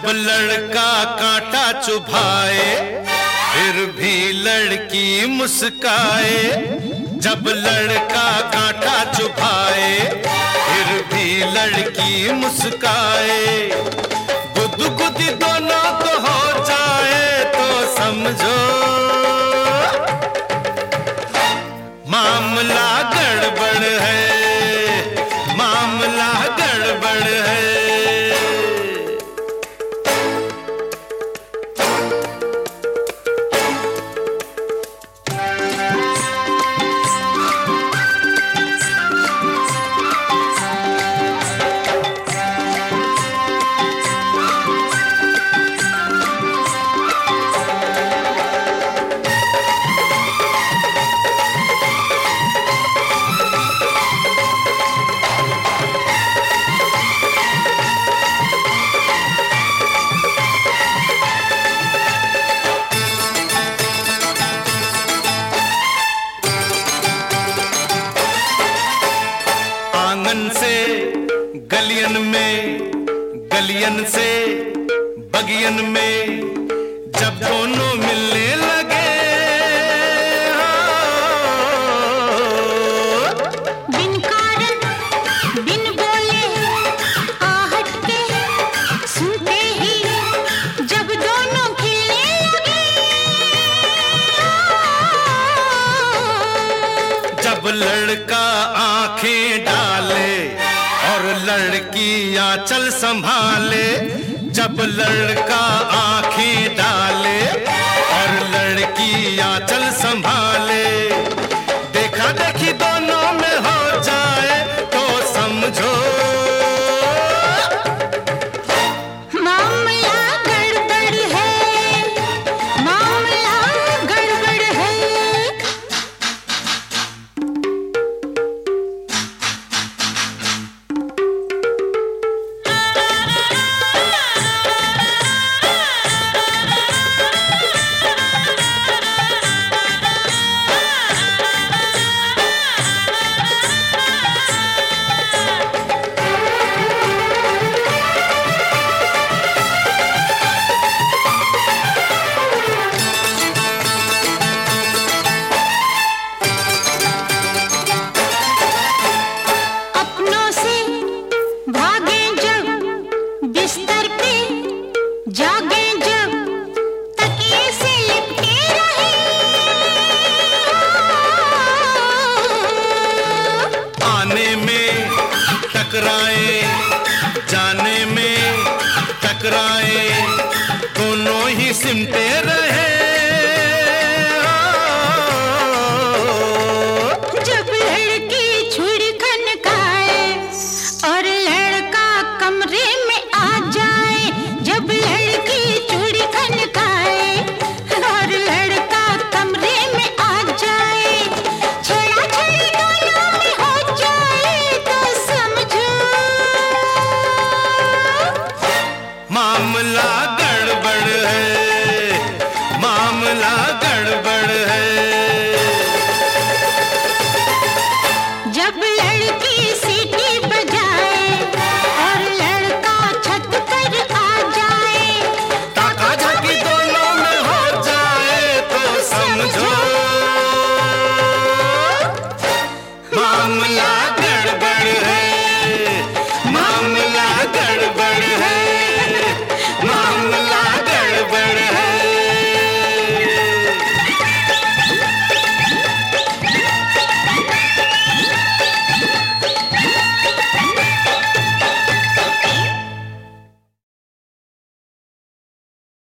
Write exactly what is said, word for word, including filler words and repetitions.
लड़का कांटा चुभाए फिर भी लड़की मुस्काए, जब लड़का कांटा चुभाए फिर भी लड़की मुस्काए, गुदगुदी दोनों को हो जाए तो समझो मामला गड़बड़ है, मामला गड़बड़ है। आंगन से गलियन में, गलियन से बगियन में, जब दोनों मिलने लगे बिन कारण बिन बोले आहट के सुनते ही जब दोनों खिलने लगे, जब लड़का आंखें डाले और लड़की आंचल संभाले, जब लड़का आंखें डाले और लड़की आंचल संभाले, देखा देखी दोनों में हो जाए तो समझो मामला गड़बड़ है, मामला गड़बड़ है। अपनों से भागे जब बिस्तर पे जागे जब तकिए से लिपटे रहे, आने में टकराए जाने में टकराए, दोनों ही सिमटे रहे। जब लड़की छुरी खनकाए और लड़का कमरे में आ जाए, जब लड़की छुरी खनकाए और लड़का कमरे में आ जाए, छेड़ा छेड़ी दोनों में हो जाए तो समझो मामला